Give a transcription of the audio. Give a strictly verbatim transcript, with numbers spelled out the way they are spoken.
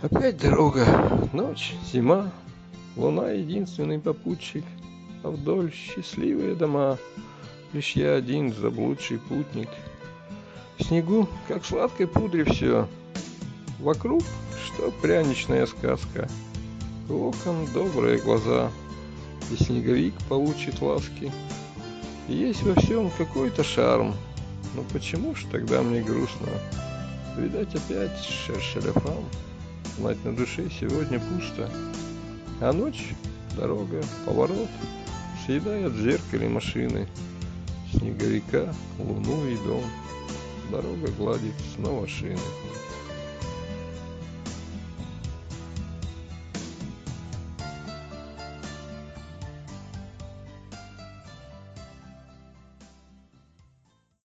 Опять дорога, ночь, зима, луна единственный попутчик, а вдоль счастливые дома, лишь я один заблудший путник. В снегу, как в сладкой пудре все, вокруг, что пряничная сказка, у окон добрые глаза, и снеговик получит ласки. И есть во всем какой-то шарм, но почему ж тогда мне грустно? Видать, опять шершеляфам. Знать, на душе сегодня пусто, а ночь, дорога, поворот съедает в зеркале машины, снеговика, луну и дом. Дорога гладит снова шины.